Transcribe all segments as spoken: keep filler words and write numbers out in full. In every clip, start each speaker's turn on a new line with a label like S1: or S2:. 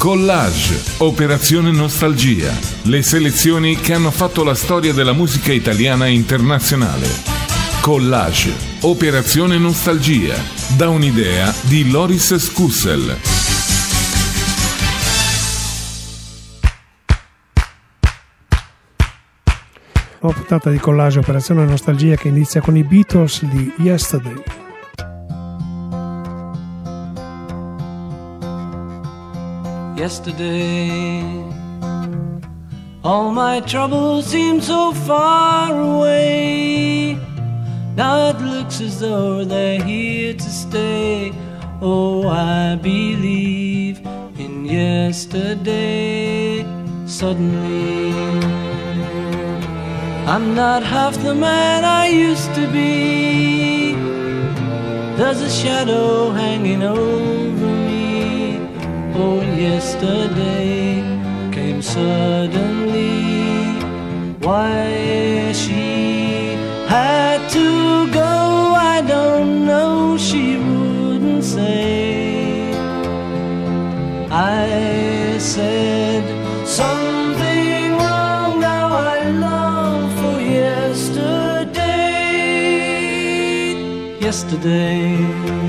S1: Collage, Operazione Nostalgia, le selezioni che hanno fatto la storia della musica italiana e internazionale. Collage, Operazione Nostalgia, da un'idea di Loris Scussel.
S2: Nuova puntata di Collage, Operazione Nostalgia, che inizia con i Beatles di Yesterday.
S3: Yesterday, all my troubles seem so far away. Now it looks as though they're here to stay. Oh, I believe in yesterday. Suddenly, I'm not half the man I used to be. There's a shadow hanging over me. Oh, yesterday came suddenly. Why she had to go, I don't know, she wouldn't say. I said something wrong, now I long for yesterday. Yesterday,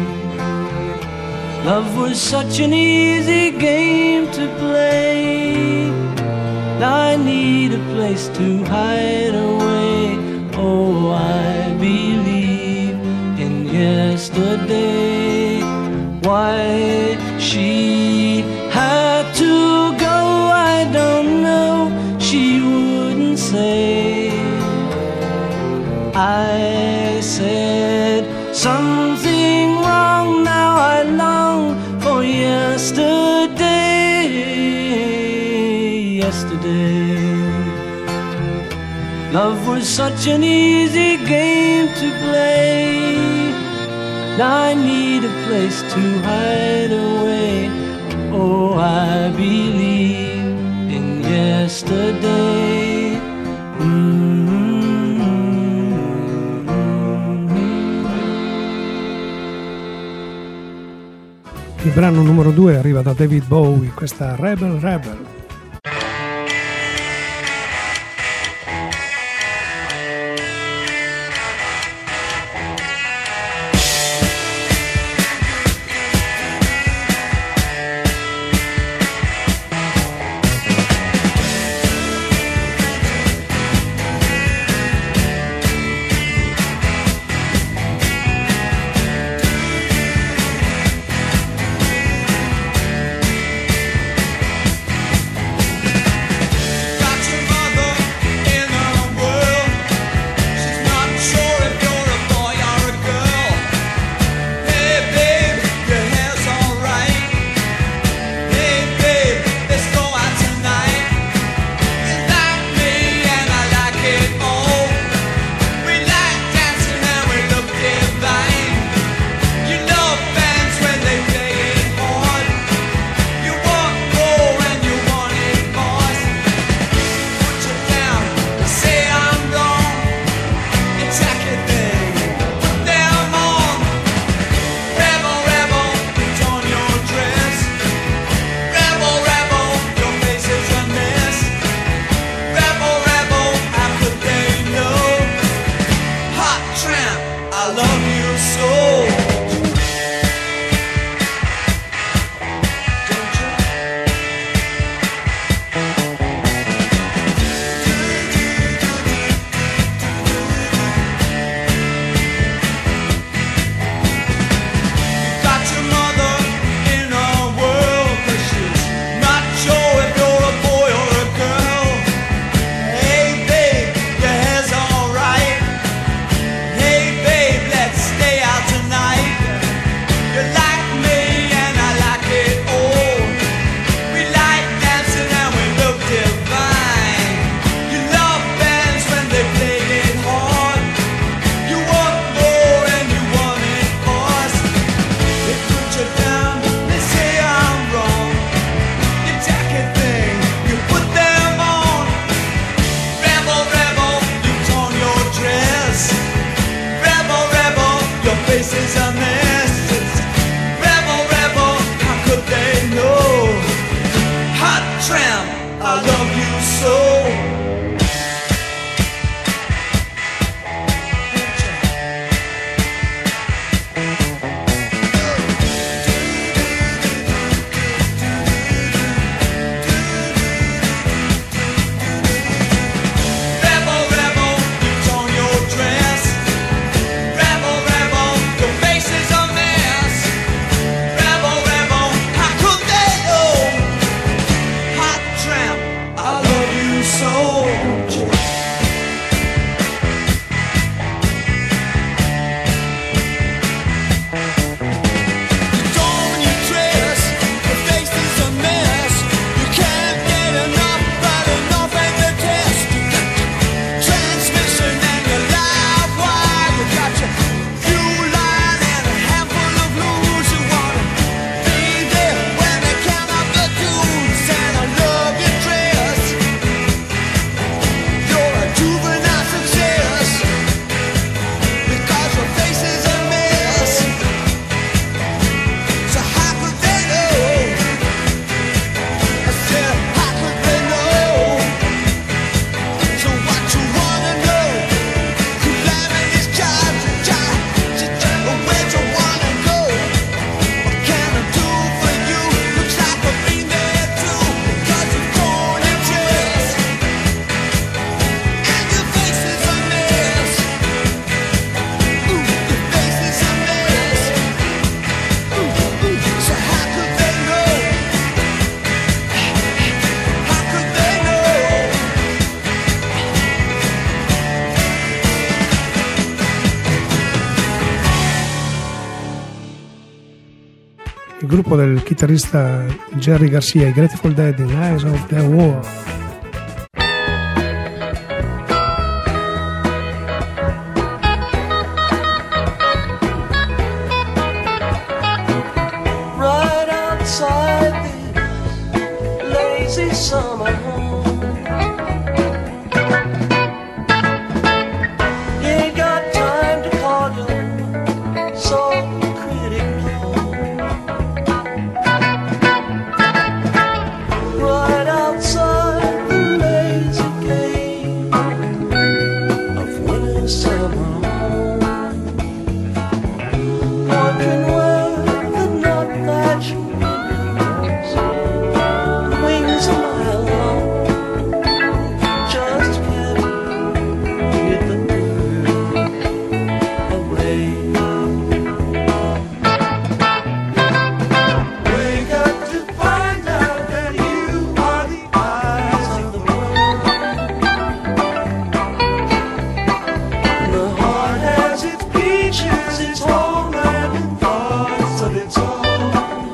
S3: love was such an easy game to play. Now I need a place to hide away. Oh, I believe in yesterday. Why she had to go, I don't know, she wouldn't say. I said something wrong, now I long for yesterday. Yesterday, love was such an easy game to play. Now I need a place to hide away. Oh, I believe in yesterday. Mm-hmm.
S2: Il brano numero due arriva da David Bowie, questa Rebel Rebel. il gruppo del chitarrista Jerry Garcia, i Grateful Dead, in Eyes of the War.
S3: Right outside this lazy summer home, you ain't got time to call your soul critic no. Right outside the lazy gate of winter summer home, wondering where the nut thatch windows, wings a mile long, just can't get the bird away. Wake up to find out that you are the eyes of the world. The heart has its peaches, its homeland, and thoughts of its own.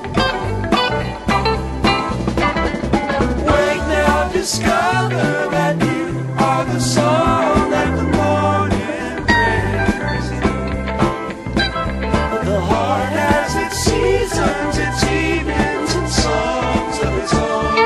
S3: Wake now, discover that you are the song that the morning brings. The heart has its seasons, its evenings, and songs of its own.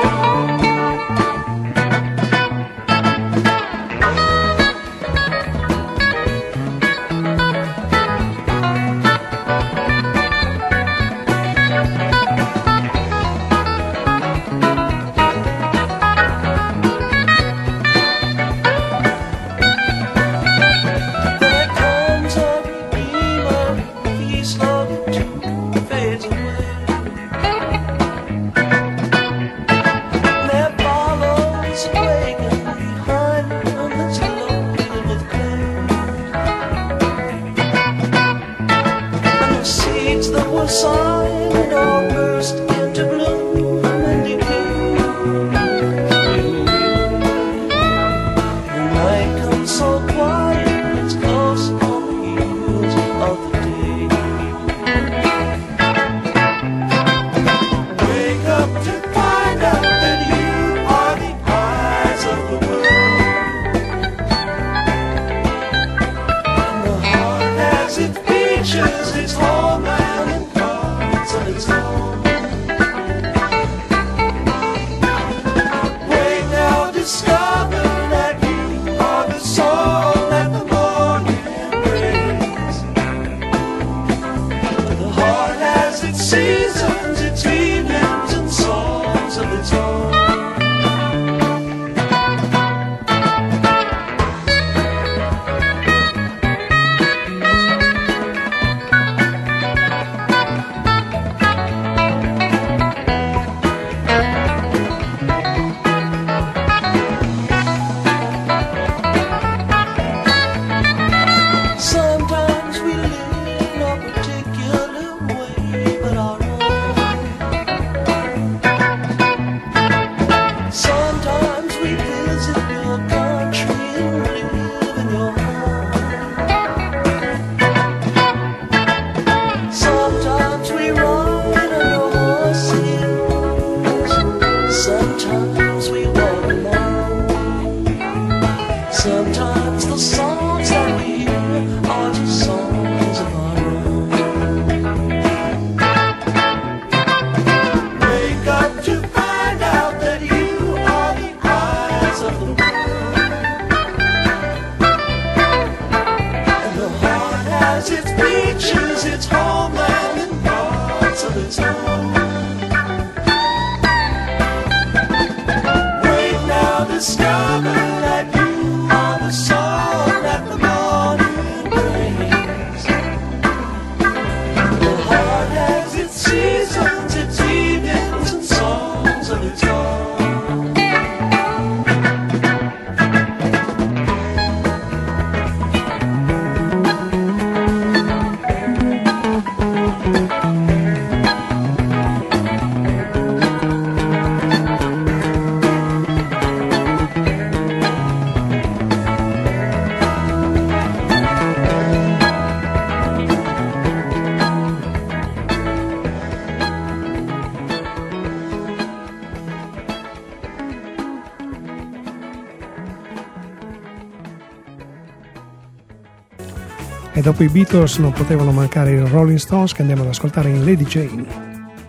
S2: E dopo i Beatles non potevano mancare i Rolling Stones, che andiamo ad ascoltare in Lady Jane.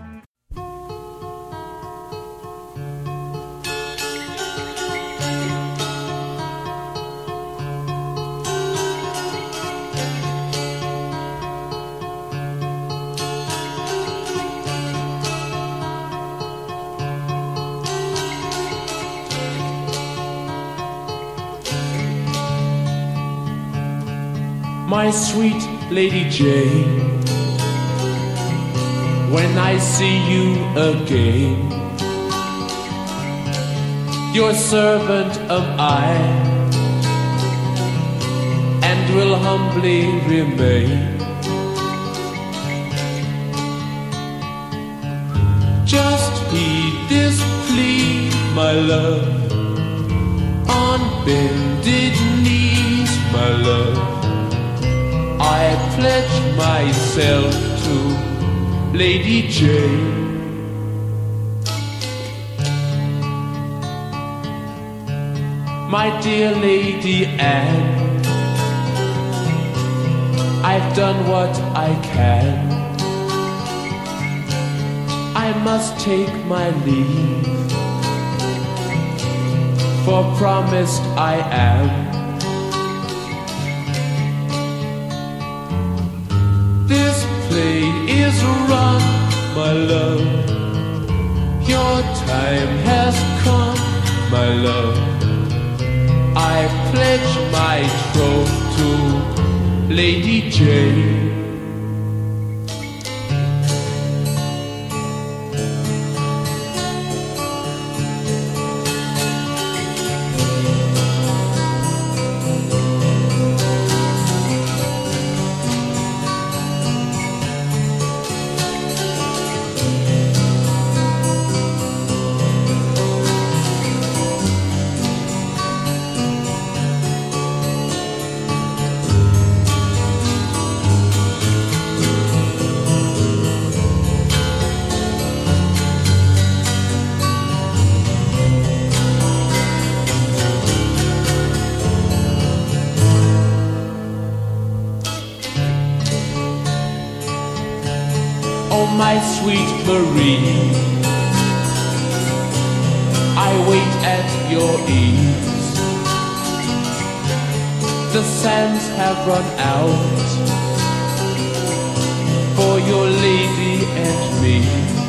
S4: My sweet Lady Jane, when I see you again, your servant am I, and will humbly remain. Just heed this plea, my love, on bended knees, my love. I pledge myself to Lady Jane. My dear Lady Anne, I've done what I can. I must take my leave, for promised I am. This play is run, my love. Your time has come, my love. I pledge my troth to Lady Jane. My sweet Marie, I wait at your ease. The sands have run out for your lady and me.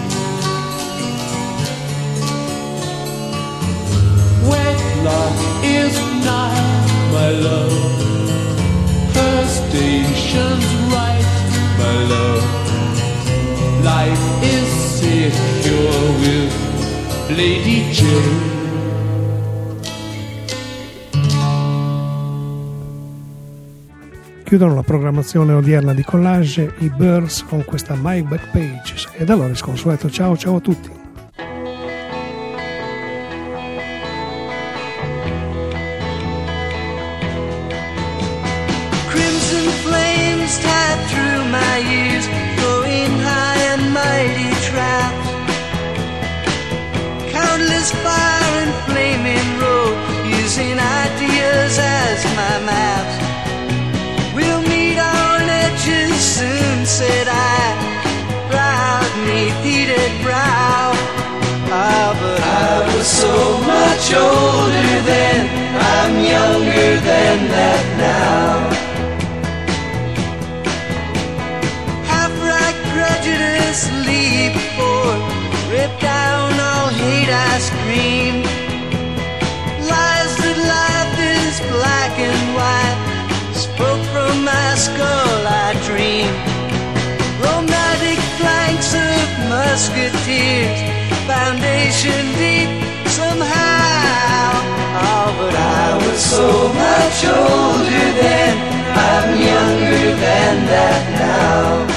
S4: Wedlock is nigh, my love. Her station's right, my love. Life is secure with Lady Jane.
S2: Chiudono la programmazione odierna di Collage i Birds con questa My Back Page. E da allora, sconsueto, ciao ciao a tutti.
S5: Crimson flames tied through my ears, going high and mighty trapped. Countless fire and flaming road, using ideas as my maps. We'll meet on edges soon, said I, proud neath heated brow. Ah, but I was so much older then, I'm younger than that now. Prejudice, leap forth, rip down all hate, I scream. Lies that life is black and white, spoke from my skull, I dream. Romantic flanks of musketeers, foundation deep somehow. Oh, but I was so much older then, I'm younger than that now.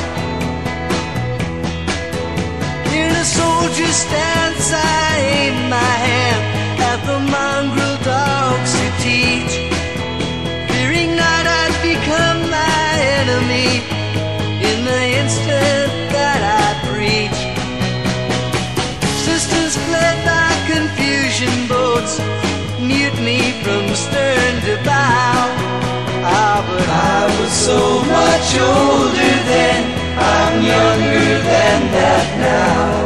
S5: Soldier stance, I aim my hand at the mongrel dogs to teach, fearing not I'd become my enemy in the instant that I preach. Sisters fled by confusion boats, mutiny from stern to bow. Ah, but I was so much older then, I'm younger than that now.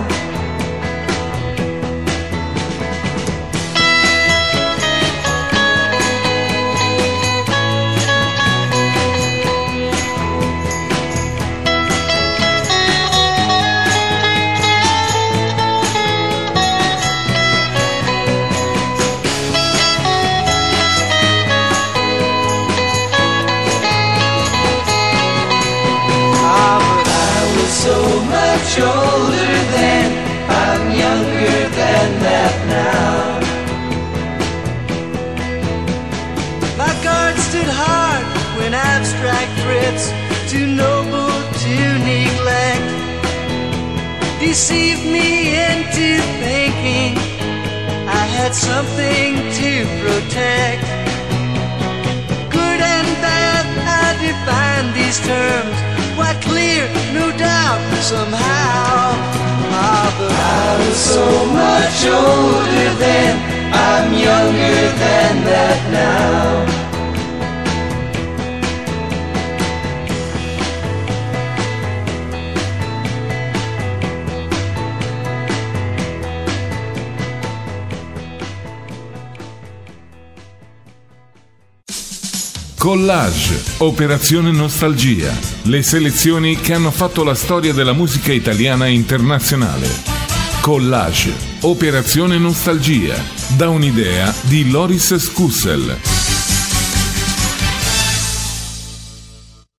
S5: So much older then, I'm younger than that now. My guard stood hard when abstract threats, too noble to neglect, deceived me into thinking I had something to protect. Good and bad, I define these terms, why clear, no doubt, somehow. Ah, but I was so much older then, I'm younger than that now.
S1: Collage, Operazione Nostalgia, le selezioni che hanno fatto la storia della musica italiana e internazionale. Collage, Operazione Nostalgia, da un'idea di Loris Scussel.